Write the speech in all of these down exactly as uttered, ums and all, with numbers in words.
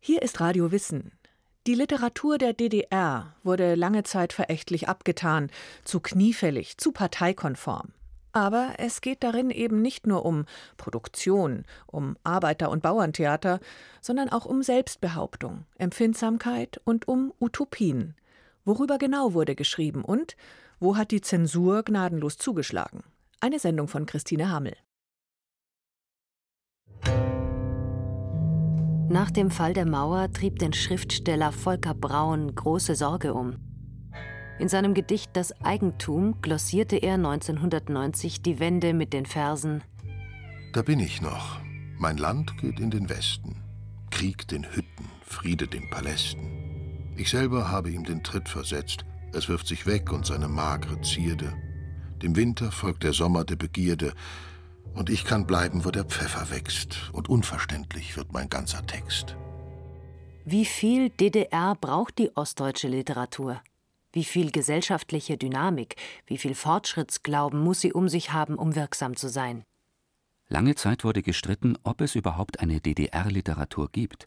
Hier ist Radio Wissen. Die Literatur der D D R wurde lange Zeit verächtlich abgetan, zu kniefällig, zu parteikonform. Aber es geht darin eben nicht nur um Produktion, um Arbeiter- und Bauerntheater, sondern auch um Selbstbehauptung, Empfindsamkeit und um Utopien. Worüber genau wurde geschrieben und wo hat die Zensur gnadenlos zugeschlagen? Eine Sendung von Christine Hamel. Nach dem Fall der Mauer trieb den Schriftsteller Volker Braun große Sorge um. In seinem Gedicht »Das Eigentum« glossierte er neunzehnhundertneunzig die Wände mit den Versen: Da bin ich noch, mein Land geht in den Westen, Krieg den Hütten, Friede den Palästen. Ich selber habe ihm den Tritt versetzt, es wirft sich weg und seine magere Zierde. Dem Winter folgt der Sommer der Begierde, und ich kann bleiben, wo der Pfeffer wächst, und unverständlich wird mein ganzer Text. Wie viel D D R braucht die ostdeutsche Literatur? Wie viel gesellschaftliche Dynamik, wie viel Fortschrittsglauben muss sie um sich haben, um wirksam zu sein? Lange Zeit wurde gestritten, ob es überhaupt eine D D R-Literatur gibt.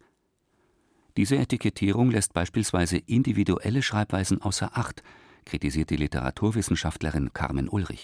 Diese Etikettierung lässt beispielsweise individuelle Schreibweisen außer Acht, kritisiert die Literaturwissenschaftlerin Carmen Ulrich.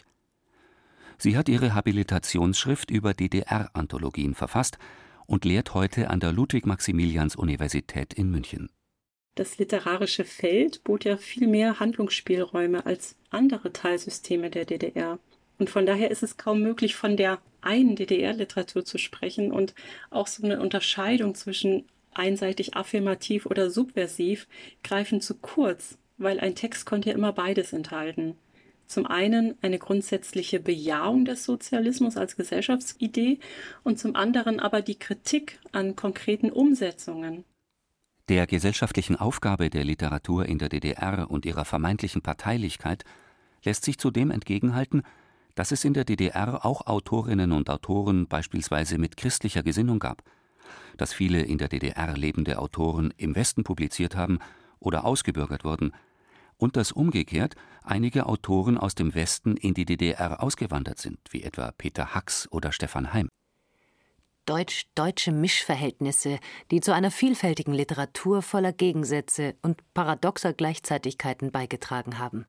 Sie hat ihre Habilitationsschrift über D D R-Anthologien verfasst und lehrt heute an der Ludwig-Maximilians-Universität in München. Das literarische Feld bot ja viel mehr Handlungsspielräume als andere Teilsysteme der D D R. Und von daher ist es kaum möglich, von der einen D D R-Literatur zu sprechen, und auch so eine Unterscheidung zwischen einseitig affirmativ oder subversiv greifen zu kurz, weil ein Text konnte ja immer beides enthalten. Zum einen eine grundsätzliche Bejahung des Sozialismus als Gesellschaftsidee und zum anderen aber die Kritik an konkreten Umsetzungen. Der gesellschaftlichen Aufgabe der Literatur in der D D R und ihrer vermeintlichen Parteilichkeit lässt sich zudem entgegenhalten, dass es in der D D R auch Autorinnen und Autoren beispielsweise mit christlicher Gesinnung gab, dass viele in der D D R lebende Autoren im Westen publiziert haben oder ausgebürgert wurden, und dass umgekehrt einige Autoren aus dem Westen in die D D R ausgewandert sind, wie etwa Peter Hacks oder Stefan Heym. Deutsch-deutsche Mischverhältnisse, die zu einer vielfältigen Literatur voller Gegensätze und paradoxer Gleichzeitigkeiten beigetragen haben.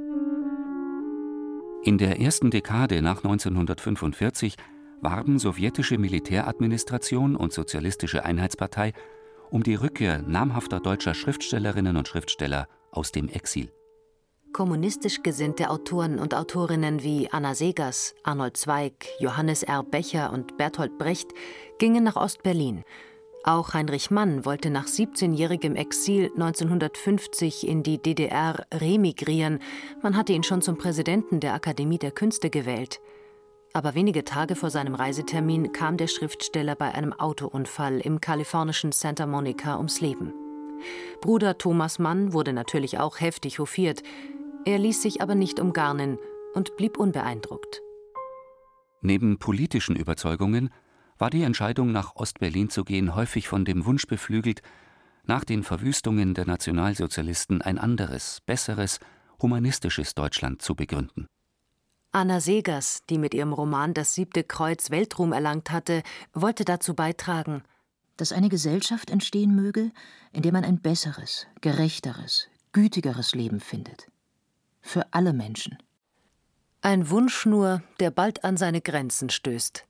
In der ersten Dekade nach neunzehnhundertfünfundvierzig warben sowjetische Militäradministration und Sozialistische Einheitspartei um die Rückkehr namhafter deutscher Schriftstellerinnen und Schriftsteller aus dem Exil. Kommunistisch gesinnte Autoren und Autorinnen wie Anna Seghers, Arnold Zweig, Johannes R. Becher und Bertolt Brecht gingen nach Ost-Berlin. Auch Heinrich Mann wollte nach siebzehnjährigem Exil neunzehnhundertfünfzig in die D D R remigrieren. Man hatte ihn schon zum Präsidenten der Akademie der Künste gewählt. Aber wenige Tage vor seinem Reisetermin kam der Schriftsteller bei einem Autounfall im kalifornischen Santa Monica ums Leben. Bruder Thomas Mann wurde natürlich auch heftig hofiert. Er ließ sich aber nicht umgarnen und blieb unbeeindruckt. Neben politischen Überzeugungen war die Entscheidung, nach Ost-Berlin zu gehen, häufig von dem Wunsch beflügelt, nach den Verwüstungen der Nationalsozialisten ein anderes, besseres, humanistisches Deutschland zu begründen. Anna Seghers, die mit ihrem Roman »Das siebte Kreuz« Weltruhm erlangt hatte, wollte dazu beitragen, dass eine Gesellschaft entstehen möge, in der man ein besseres, gerechteres, gütigeres Leben findet. Für alle Menschen. Ein Wunsch nur, der bald an seine Grenzen stößt.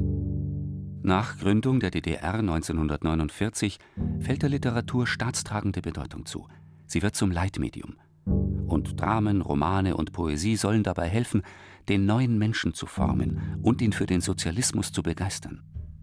Nach Gründung der D D R neunzehnhundertneunundvierzig fällt der Literatur staatstragende Bedeutung zu. Sie wird zum Leitmedium. Und Dramen, Romane und Poesie sollen dabei helfen, den neuen Menschen zu formen und ihn für den Sozialismus zu begeistern.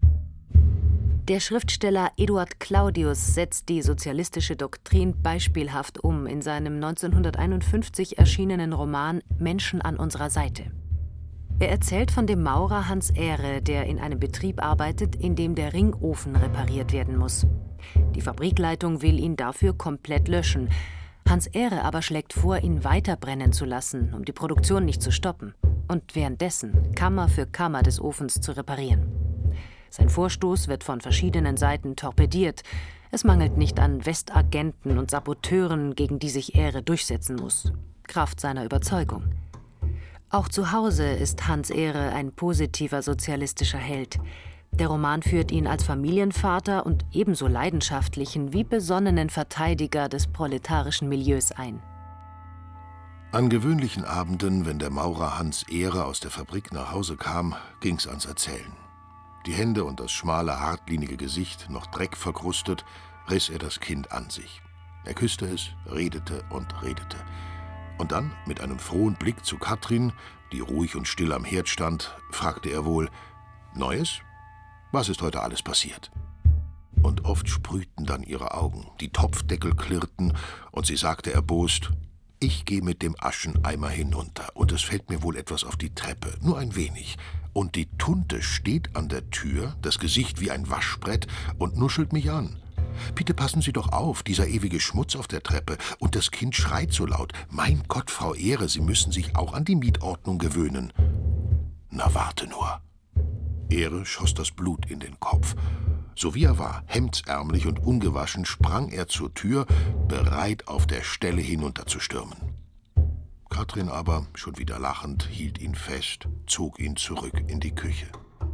Der Schriftsteller Eduard Claudius setzt die sozialistische Doktrin beispielhaft um in seinem neunzehnhunderteinundfünfzig erschienenen Roman »Menschen an unserer Seite«. Er erzählt von dem Maurer Hans Ähre, der in einem Betrieb arbeitet, in dem der Ringofen repariert werden muss. Die Fabrikleitung will ihn dafür komplett löschen. Hans Ähre aber schlägt vor, ihn weiter brennen zu lassen, um die Produktion nicht zu stoppen und währenddessen Kammer für Kammer des Ofens zu reparieren. Sein Vorstoß wird von verschiedenen Seiten torpediert. Es mangelt nicht an Westagenten und Saboteuren, gegen die sich Ähre durchsetzen muss. Kraft seiner Überzeugung. Auch zu Hause ist Hans Ähre ein positiver sozialistischer Held. Der Roman führt ihn als Familienvater und ebenso leidenschaftlichen wie besonnenen Verteidiger des proletarischen Milieus ein. An gewöhnlichen Abenden, wenn der Maurer Hans Ehre aus der Fabrik nach Hause kam, ging's ans Erzählen. Die Hände und das schmale, hartlinige Gesicht noch dreckverkrustet, riss er das Kind an sich. Er küsste es, redete und redete. Und dann, mit einem frohen Blick zu Katrin, die ruhig und still am Herd stand, fragte er wohl: »Neues? Was ist heute alles passiert?« Und oft sprühten dann ihre Augen, die Topfdeckel klirrten, und sie sagte erbost: »Ich gehe mit dem Ascheneimer hinunter, und es fällt mir wohl etwas auf die Treppe, nur ein wenig. Und die Tunte steht an der Tür, das Gesicht wie ein Waschbrett, und nuschelt mich an. Bitte passen Sie doch auf, dieser ewige Schmutz auf der Treppe. Und das Kind schreit so laut. Mein Gott, Frau Ehre, Sie müssen sich auch an die Mietordnung gewöhnen.« Na, warte nur. Ehre schoss das Blut in den Kopf. So wie er war, hemdsärmlich und ungewaschen, sprang er zur Tür, bereit, auf der Stelle hinunterzustürmen. Katrin aber, schon wieder lachend, hielt ihn fest, zog ihn zurück in die Küche.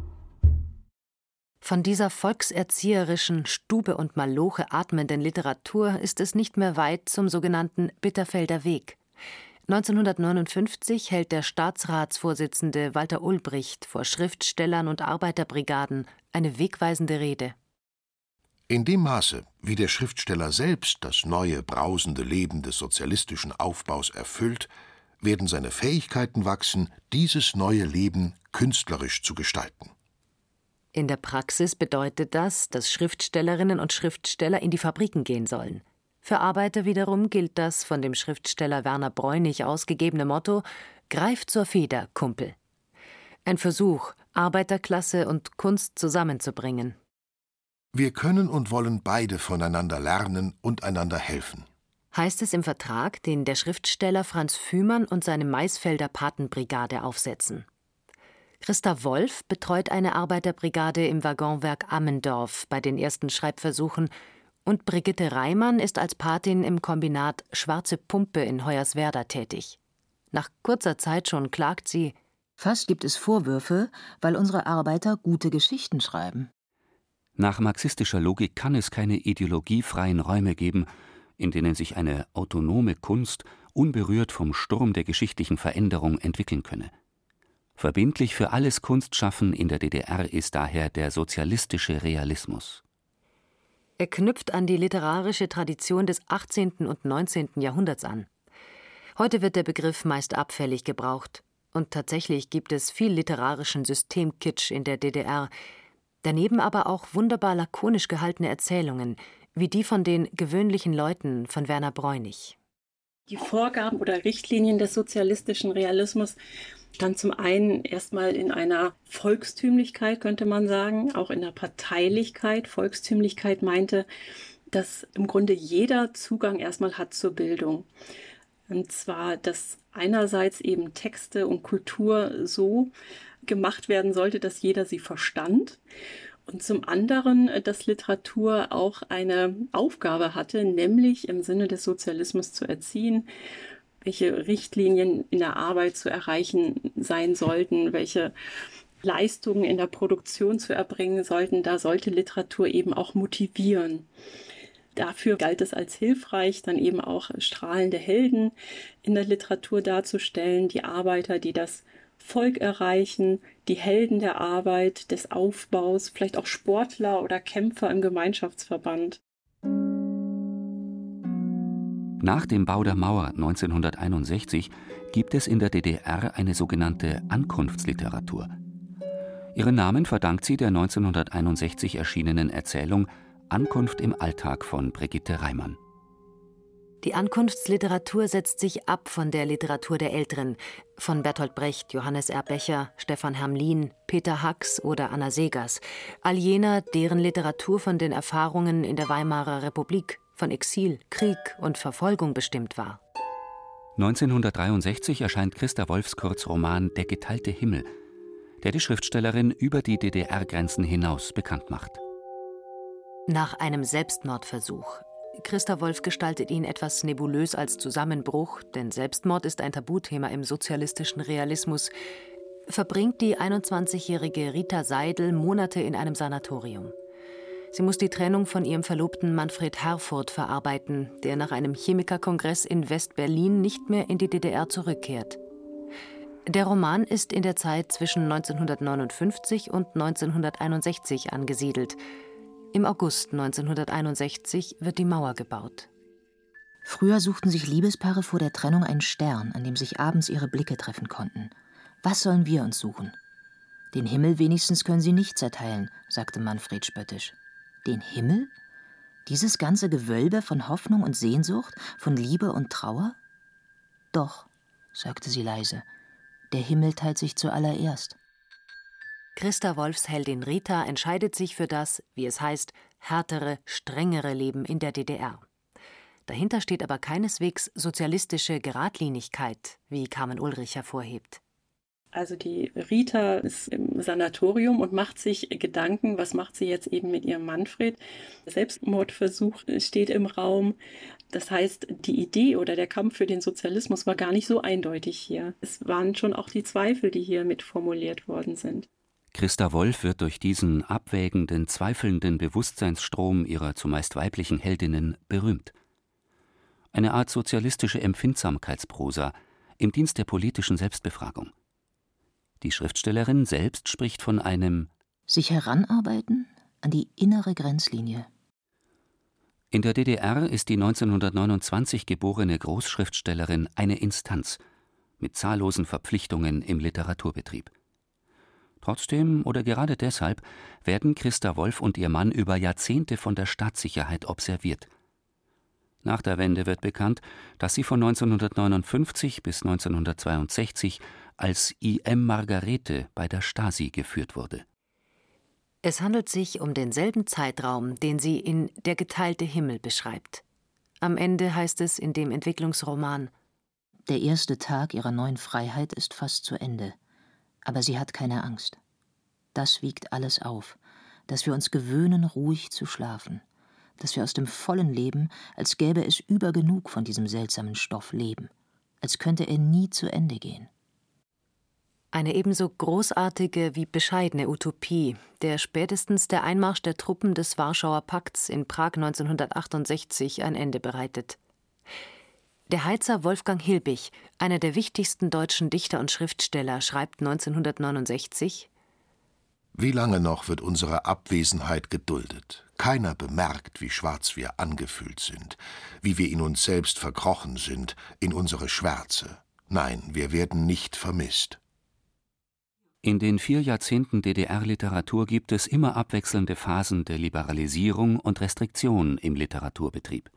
Von dieser volkserzieherischen, Stube und Maloche atmenden Literatur ist es nicht mehr weit zum sogenannten Bitterfelder Weg. neunzehnhundertneunundfünfzig hält der Staatsratsvorsitzende Walter Ulbricht vor Schriftstellern und Arbeiterbrigaden eine wegweisende Rede. In dem Maße, wie der Schriftsteller selbst das neue, brausende Leben des sozialistischen Aufbaus erfüllt, werden seine Fähigkeiten wachsen, dieses neue Leben künstlerisch zu gestalten. In der Praxis bedeutet das, dass Schriftstellerinnen und Schriftsteller in die Fabriken gehen sollen. Für Arbeiter wiederum gilt das von dem Schriftsteller Werner Bräunig ausgegebene Motto: »Greif zur Feder, Kumpel.« Ein Versuch, Arbeiterklasse und Kunst zusammenzubringen. Wir können und wollen beide voneinander lernen und einander helfen, heißt es im Vertrag, den der Schriftsteller Franz Fühmann und seine Maisfelder Patenbrigade aufsetzen. Christa Wolf betreut eine Arbeiterbrigade im Waggonwerk Ammendorf bei den ersten Schreibversuchen, und Brigitte Reimann ist als Patin im Kombinat Schwarze Pumpe in Hoyerswerda tätig. Nach kurzer Zeit schon klagt sie: Fast gibt es Vorwürfe, weil unsere Arbeiter gute Geschichten schreiben. Nach marxistischer Logik kann es keine ideologiefreien Räume geben, in denen sich eine autonome Kunst unberührt vom Sturm der geschichtlichen Veränderung entwickeln könne. Verbindlich für alles Kunstschaffen in der D D R ist daher der sozialistische Realismus. Er knüpft an die literarische Tradition des achtzehnten und neunzehnten Jahrhunderts an. Heute wird der Begriff meist abfällig gebraucht. Und tatsächlich gibt es viel literarischen Systemkitsch in der D D R, daneben aber auch wunderbar lakonisch gehaltene Erzählungen, wie die von den gewöhnlichen Leuten von Werner Bräunig. Die Vorgaben oder Richtlinien des sozialistischen Realismus stand zum einen erstmal in einer Volkstümlichkeit, könnte man sagen, auch in der Parteilichkeit. Volkstümlichkeit meinte, dass im Grunde jeder Zugang erstmal hat zur Bildung. Und zwar, dass einerseits eben Texte und Kultur so gemacht werden sollte, dass jeder sie verstand. Und zum anderen, dass Literatur auch eine Aufgabe hatte, nämlich im Sinne des Sozialismus zu erziehen, welche Richtlinien in der Arbeit zu erreichen sein sollten, welche Leistungen in der Produktion zu erbringen sollten. Da sollte Literatur eben auch motivieren. Dafür galt es als hilfreich, dann eben auch strahlende Helden in der Literatur darzustellen, die Arbeiter, die das Volk erreichen, die Helden der Arbeit, des Aufbaus, vielleicht auch Sportler oder Kämpfer im Gemeinschaftsverband. Nach dem Bau der Mauer neunzehnhunderteinundsechzig gibt es in der D D R eine sogenannte Ankunftsliteratur. Ihren Namen verdankt sie der neunzehnhunderteinundsechzig erschienenen Erzählung Ankunft im Alltag von Brigitte Reimann. Die Ankunftsliteratur setzt sich ab von der Literatur der Älteren, von Bertolt Brecht, Johannes R. Becher, Stefan Hermlin, Peter Hacks oder Anna Seghers, all jener, deren Literatur von den Erfahrungen in der Weimarer Republik, von Exil, Krieg und Verfolgung bestimmt war. neunzehnhundertdreiundsechzig erscheint Christa Wolfs Kurzroman Der geteilte Himmel, der die Schriftstellerin über die D D R-Grenzen hinaus bekannt macht. Nach einem Selbstmordversuch. Christa Wolf gestaltet ihn etwas nebulös als Zusammenbruch, denn Selbstmord ist ein Tabuthema im sozialistischen Realismus, verbringt die einundzwanzigjährige Rita Seidel Monate in einem Sanatorium. Sie muss die Trennung von ihrem Verlobten Manfred Herfurth verarbeiten, der nach einem Chemikerkongress in West-Berlin nicht mehr in die D D R zurückkehrt. Der Roman ist in der Zeit zwischen neunzehnhundertneunundfünfzig und neunzehnhunderteinundsechzig angesiedelt. Im August neunzehnhunderteinundsechzig wird die Mauer gebaut. Früher suchten sich Liebespaare vor der Trennung einen Stern, an dem sich abends ihre Blicke treffen konnten. Was sollen wir uns suchen? Den Himmel wenigstens können sie nicht zerteilen, sagte Manfred spöttisch. Den Himmel? Dieses ganze Gewölbe von Hoffnung und Sehnsucht, von Liebe und Trauer? Doch, sagte sie leise, der Himmel teilt sich zuallererst. Christa Wolfs Heldin Rita entscheidet sich für das, wie es heißt, härtere, strengere Leben in der D D R. Dahinter steht aber keineswegs sozialistische Geradlinigkeit, wie Carmen Ulrich hervorhebt. Also die Rita ist im Sanatorium und macht sich Gedanken, was macht sie jetzt eben mit ihrem Manfred. Selbstmordversuch steht im Raum. Das heißt, die Idee oder der Kampf für den Sozialismus war gar nicht so eindeutig hier. Es waren schon auch die Zweifel, die hier mit formuliert worden sind. Christa Wolf wird durch diesen abwägenden, zweifelnden Bewusstseinsstrom ihrer zumeist weiblichen Heldinnen berühmt. Eine Art sozialistische Empfindsamkeitsprosa im Dienst der politischen Selbstbefragung. Die Schriftstellerin selbst spricht von einem sich heranarbeiten an die innere Grenzlinie. In der D D R ist die neunzehnhundertneunundzwanzig geborene Großschriftstellerin eine Instanz mit zahllosen Verpflichtungen im Literaturbetrieb. Trotzdem oder gerade deshalb werden Christa Wolf und ihr Mann über Jahrzehnte von der Staatssicherheit observiert. Nach der Wende wird bekannt, dass sie von neunzehnhundertneunundfünfzig bis neunzehnhundertzweiundsechzig als I M Margarete bei der Stasi geführt wurde. Es handelt sich um denselben Zeitraum, den sie in Der geteilte Himmel beschreibt. Am Ende heißt es in dem Entwicklungsroman: Der erste Tag ihrer neuen Freiheit ist fast zu Ende. Aber sie hat keine Angst. Das wiegt alles auf, dass wir uns gewöhnen, ruhig zu schlafen. Dass wir aus dem vollen Leben, als gäbe es übergenug von diesem seltsamen Stoff leben. Als könnte er nie zu Ende gehen. Eine ebenso großartige wie bescheidene Utopie, der spätestens der Einmarsch der Truppen des Warschauer Pakts in Prag neunzehnhundertachtundsechzig ein Ende bereitet. Der Heizer Wolfgang Hilbig, einer der wichtigsten deutschen Dichter und Schriftsteller, schreibt neunzehnhundertneunundsechzig: Wie lange noch wird unsere Abwesenheit geduldet? Keiner bemerkt, wie schwarz wir angefühlt sind, wie wir in uns selbst verkrochen sind, in unsere Schwärze. Nein, wir werden nicht vermisst. In den vier Jahrzehnten D D R-Literatur gibt es immer abwechselnde Phasen der Liberalisierung und Restriktion im Literaturbetrieb.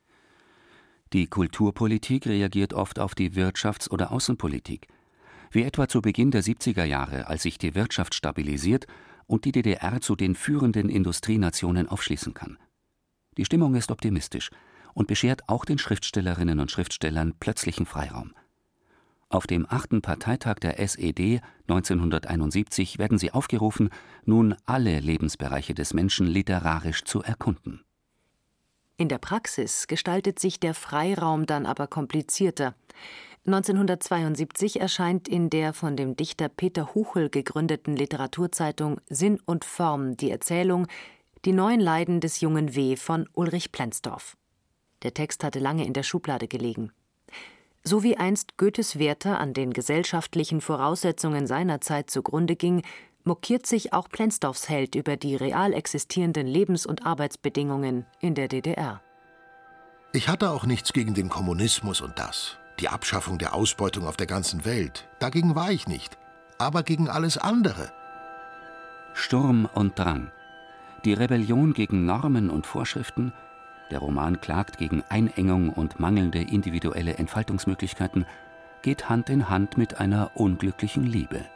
Die Kulturpolitik reagiert oft auf die Wirtschafts- oder Außenpolitik, wie etwa zu Beginn der siebziger Jahre, als sich die Wirtschaft stabilisiert und die D D R zu den führenden Industrienationen aufschließen kann. Die Stimmung ist optimistisch und beschert auch den Schriftstellerinnen und Schriftstellern plötzlichen Freiraum. Auf dem achten Parteitag der S E D neunzehnhunderteinundsiebzig werden sie aufgerufen, nun alle Lebensbereiche des Menschen literarisch zu erkunden. In der Praxis gestaltet sich der Freiraum dann aber komplizierter. neunzehnhundertzweiundsiebzig erscheint in der von dem Dichter Peter Huchel gegründeten Literaturzeitung Sinn und Form die Erzählung »Die neuen Leiden des jungen W. von Ulrich Plenzdorf«. Der Text hatte lange in der Schublade gelegen. So wie einst Goethes Werther an den gesellschaftlichen Voraussetzungen seiner Zeit zugrunde ging, mokiert sich auch Plenzdorfs Held über die real existierenden Lebens- und Arbeitsbedingungen in der D D R. Ich hatte auch nichts gegen den Kommunismus und das. Die Abschaffung der Ausbeutung auf der ganzen Welt. Dagegen war ich nicht. Aber gegen alles andere. Sturm und Drang. Die Rebellion gegen Normen und Vorschriften. Der Roman klagt gegen Einengung und mangelnde individuelle Entfaltungsmöglichkeiten, geht Hand in Hand mit einer unglücklichen Liebe.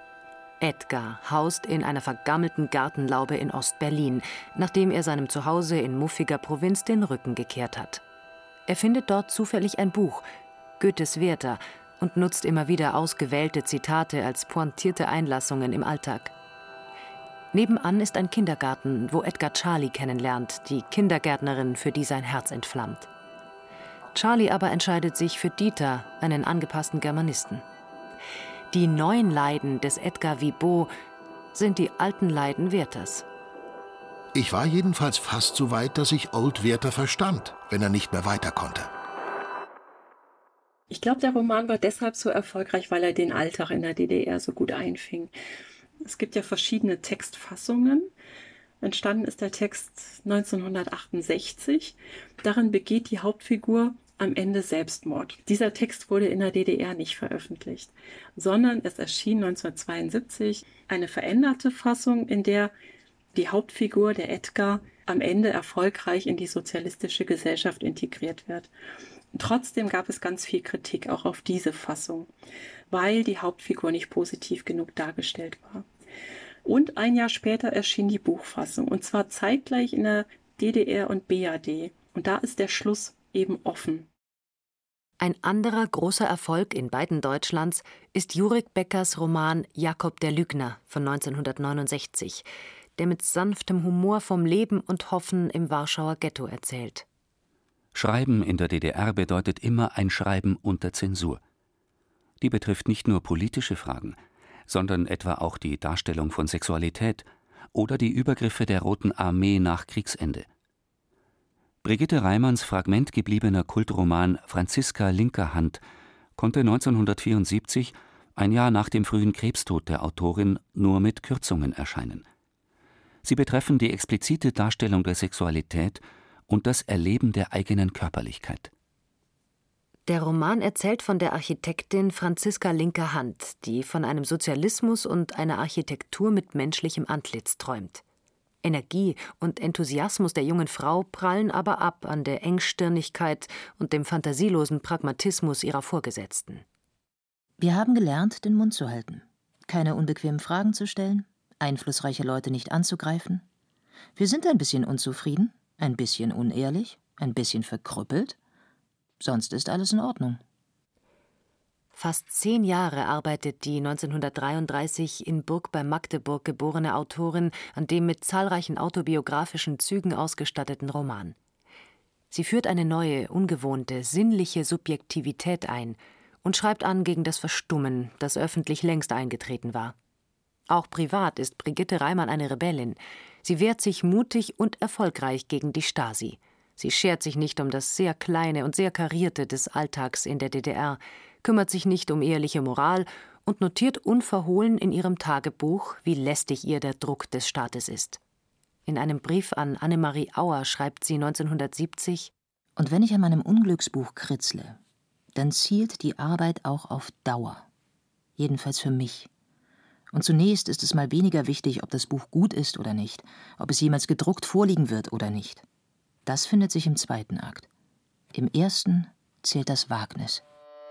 Edgar haust in einer vergammelten Gartenlaube in Ost-Berlin, nachdem er seinem Zuhause in muffiger Provinz den Rücken gekehrt hat. Er findet dort zufällig ein Buch, Goethes Werther, und nutzt immer wieder ausgewählte Zitate als pointierte Einlassungen im Alltag. Nebenan ist ein Kindergarten, wo Edgar Charlie kennenlernt, die Kindergärtnerin, für die sein Herz entflammt. Charlie aber entscheidet sich für Dieter, einen angepassten Germanisten. Die neuen Leiden des Edgar Wibeau sind die alten Leiden Werthers. Ich war jedenfalls fast so weit, dass ich Old Werther verstand, wenn er nicht mehr weiter konnte. Ich glaube, der Roman war deshalb so erfolgreich, weil er den Alltag in der D D R so gut einfing. Es gibt ja verschiedene Textfassungen. Entstanden ist der Text neunzehnhundertachtundsechzig. Darin begeht die Hauptfigur am Ende Selbstmord. Dieser Text wurde in der D D R nicht veröffentlicht, sondern es erschien neunzehnhundertzweiundsiebzig eine veränderte Fassung, in der die Hauptfigur, der Edgar, am Ende erfolgreich in die sozialistische Gesellschaft integriert wird. Und trotzdem gab es ganz viel Kritik auch auf diese Fassung, weil die Hauptfigur nicht positiv genug dargestellt war. Und ein Jahr später erschien die Buchfassung, und zwar zeitgleich in der D D R und B R D. Und da ist der Schluss eben offen. Ein anderer großer Erfolg in beiden Deutschlands ist Jurik Beckers Roman Jakob der Lügner von neunzehnhundertneunundsechzig, der mit sanftem Humor vom Leben und Hoffen im Warschauer Ghetto erzählt. Schreiben in der D D R bedeutet immer ein Schreiben unter Zensur. Die betrifft nicht nur politische Fragen, sondern etwa auch die Darstellung von Sexualität oder die Übergriffe der Roten Armee nach Kriegsende. Brigitte Reimanns fragmentgebliebener Kultroman Franziska linker Hand konnte neunzehnhundertvierundsiebzig, ein Jahr nach dem frühen Krebstod der Autorin, nur mit Kürzungen erscheinen. Sie betreffen die explizite Darstellung der Sexualität und das Erleben der eigenen Körperlichkeit. Der Roman erzählt von der Architektin Franziska linker Hand, die von einem Sozialismus und einer Architektur mit menschlichem Antlitz träumt. Energie und Enthusiasmus der jungen Frau prallen aber ab an der Engstirnigkeit und dem fantasielosen Pragmatismus ihrer Vorgesetzten. Wir haben gelernt, den Mund zu halten, keine unbequemen Fragen zu stellen, einflussreiche Leute nicht anzugreifen. Wir sind ein bisschen unzufrieden, ein bisschen unehrlich, ein bisschen verkrüppelt. Sonst ist alles in Ordnung. Fast zehn Jahre arbeitet die neunzehnhundertdreiunddreißig in Burg bei Magdeburg geborene Autorin an dem mit zahlreichen autobiografischen Zügen ausgestatteten Roman. Sie führt eine neue, ungewohnte, sinnliche Subjektivität ein und schreibt an gegen das Verstummen, das öffentlich längst eingetreten war. Auch privat ist Brigitte Reimann eine Rebellin. Sie wehrt sich mutig und erfolgreich gegen die Stasi. Sie schert sich nicht um das sehr Kleine und sehr Karierte des Alltags in der D D R, kümmert sich nicht um eheliche Moral und notiert unverhohlen in ihrem Tagebuch, wie lästig ihr der Druck des Staates ist. In einem Brief an Annemarie Auer schreibt sie neunzehnhundertsiebzig: Und wenn ich an meinem Unglücksbuch kritzle, dann zielt die Arbeit auch auf Dauer. Jedenfalls für mich. Und zunächst ist es mal weniger wichtig, ob das Buch gut ist oder nicht, ob es jemals gedruckt vorliegen wird oder nicht. Das findet sich im zweiten Akt. Im ersten zählt das Wagnis.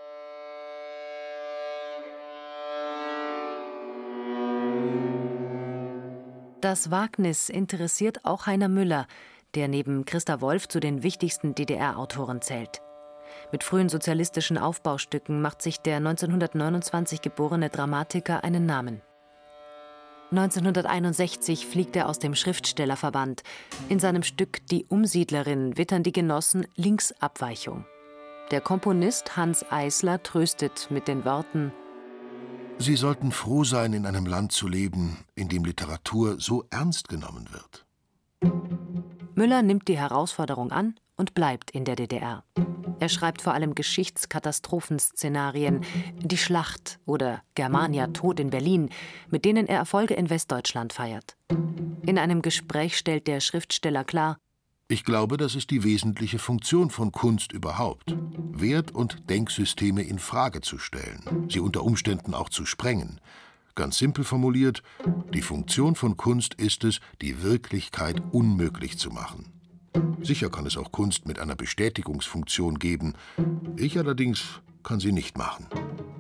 Das Wagnis interessiert auch Heiner Müller, der neben Christa Wolf zu den wichtigsten D D R-Autoren zählt. Mit frühen sozialistischen Aufbaustücken macht sich der neunzehnhundertneunundzwanzig geborene Dramatiker einen Namen. neunzehnhunderteinundsechzig fliegt er aus dem Schriftstellerverband. In seinem Stück Die Umsiedlerin wittern die Genossen Linksabweichung. Der Komponist Hans Eisler tröstet mit den Worten: Sie sollten froh sein, in einem Land zu leben, in dem Literatur so ernst genommen wird. Müller nimmt die Herausforderung an und bleibt in der D D R. Er schreibt vor allem Geschichtskatastrophenszenarien, Die Schlacht oder Germania Tod in Berlin, mit denen er Erfolge in Westdeutschland feiert. In einem Gespräch stellt der Schriftsteller klar: Ich glaube, das ist die wesentliche Funktion von Kunst überhaupt. Wert- und Denksysteme in Frage zu stellen, sie unter Umständen auch zu sprengen. Ganz simpel formuliert, die Funktion von Kunst ist es, die Wirklichkeit unmöglich zu machen. Sicher kann es auch Kunst mit einer Bestätigungsfunktion geben. Ich allerdings kann sie nicht machen.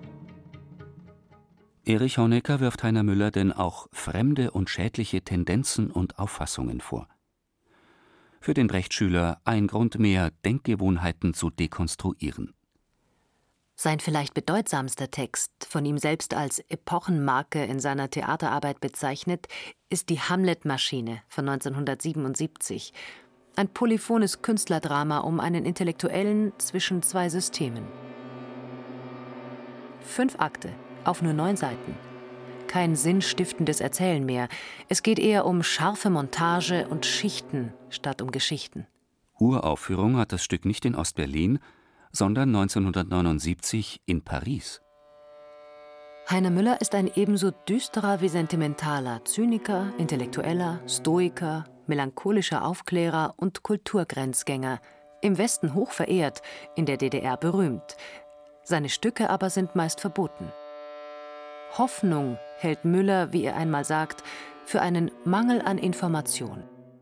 Erich Honecker wirft Heiner Müller denn auch fremde und schädliche Tendenzen und Auffassungen vor. Für den Brecht-Schüler ein Grund mehr, Denkgewohnheiten zu dekonstruieren. Sein vielleicht bedeutsamster Text, von ihm selbst als Epochenmarke in seiner Theaterarbeit bezeichnet, ist die Hamlet-Maschine von neunzehnhundertsiebenundsiebzig. Ein polyphones Künstlerdrama um einen Intellektuellen zwischen zwei Systemen. Fünf Akte, auf nur neun Seiten. Kein sinnstiftendes Erzählen mehr. Es geht eher um scharfe Montage und Schichten statt um Geschichten. Uraufführung hat das Stück nicht in Ostberlin, sondern neunzehnhundertneunundsiebzig in Paris. Heiner Müller ist ein ebenso düsterer wie sentimentaler Zyniker, Intellektueller, Stoiker, melancholischer Aufklärer und Kulturgrenzgänger. Im Westen hoch verehrt, in der D D R berühmt. Seine Stücke aber sind meist verboten. Hoffnung hält Müller, wie er einmal sagt, für einen Mangel an Information.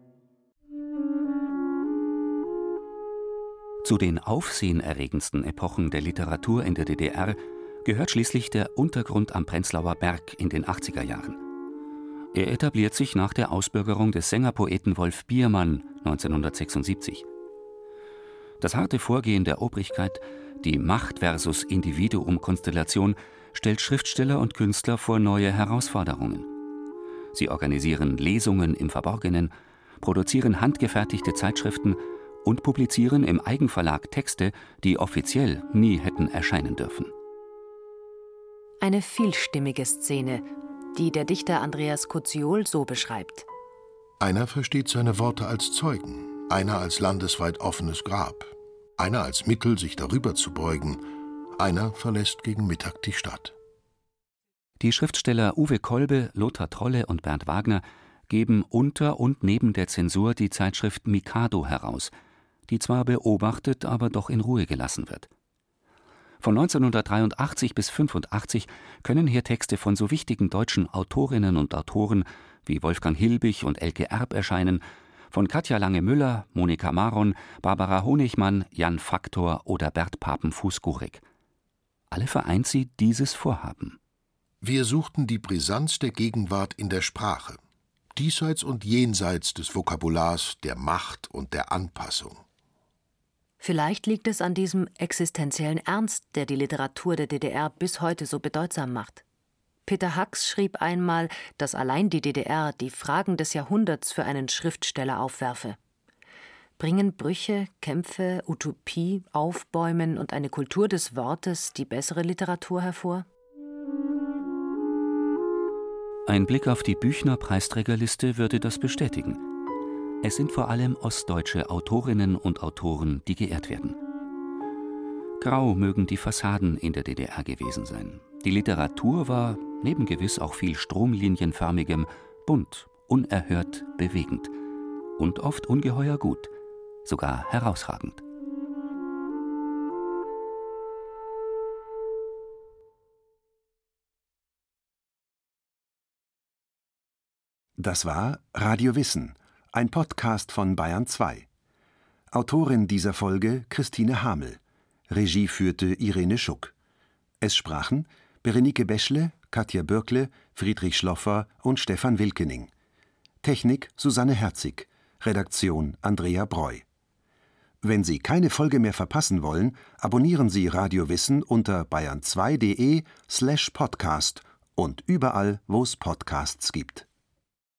Zu den aufsehenerregendsten Epochen der Literatur in der D D R gehört schließlich der Untergrund am Prenzlauer Berg in den achtziger Jahren. Er etabliert sich nach der Ausbürgerung des Sängerpoeten Wolf Biermann neunzehnhundertsechsundsiebzig. Das harte Vorgehen der Obrigkeit, die Macht versus Individuum-Konstellation, stellt Schriftsteller und Künstler vor neue Herausforderungen. Sie organisieren Lesungen im Verborgenen, produzieren handgefertigte Zeitschriften und publizieren im Eigenverlag Texte, die offiziell nie hätten erscheinen dürfen. Eine vielstimmige Szene, die der Dichter Andreas Koziol so beschreibt. Einer versteht seine Worte als Zeugen, einer als landesweit offenes Grab, einer als Mittel, sich darüber zu beugen, einer verlässt gegen Mittag die Stadt. Die Schriftsteller Uwe Kolbe, Lothar Trolle und Bernd Wagner geben unter und neben der Zensur die Zeitschrift Mikado heraus, die zwar beobachtet, aber doch in Ruhe gelassen wird. Von neunzehnhundertdreiundachtzig bis fünfundachtzig können hier Texte von so wichtigen deutschen Autorinnen und Autoren wie Wolfgang Hilbig und Elke Erb erscheinen, von Katja Lange-Müller, Monika Maron, Barbara Honigmann, Jan Faktor oder Bert Papenfuß-Gurig. Alle vereint sie dieses Vorhaben. Wir suchten die Brisanz der Gegenwart in der Sprache, diesseits und jenseits des Vokabulars der Macht und der Anpassung. Vielleicht liegt es an diesem existenziellen Ernst, der die Literatur der D D R bis heute so bedeutsam macht. Peter Hacks schrieb einmal, dass allein die D D R die Fragen des Jahrhunderts für einen Schriftsteller aufwerfe. Bringen Brüche, Kämpfe, Utopie, Aufbäumen und eine Kultur des Wortes die bessere Literatur hervor? Ein Blick auf die Büchner-Preisträgerliste würde das bestätigen. Es sind vor allem ostdeutsche Autorinnen und Autoren, die geehrt werden. Grau mögen die Fassaden in der D D R gewesen sein. Die Literatur war, neben gewiss auch viel stromlinienförmigem, bunt, unerhört, bewegend und oft ungeheuer gut, sogar herausragend. Das war Radio Wissen, ein Podcast von Bayern zwei. Autorin dieser Folge Christine Hamel. Regie führte Irene Schuck. Es sprachen Berenike Beschle, Katja Bürkle, Friedrich Schloffer und Stefan Wilkening. Technik Susanne Herzig. Redaktion Andrea Breu. Wenn Sie keine Folge mehr verpassen wollen, abonnieren Sie Radio Wissen unter bayern zwei punkt de slash podcast und überall, wo es Podcasts gibt.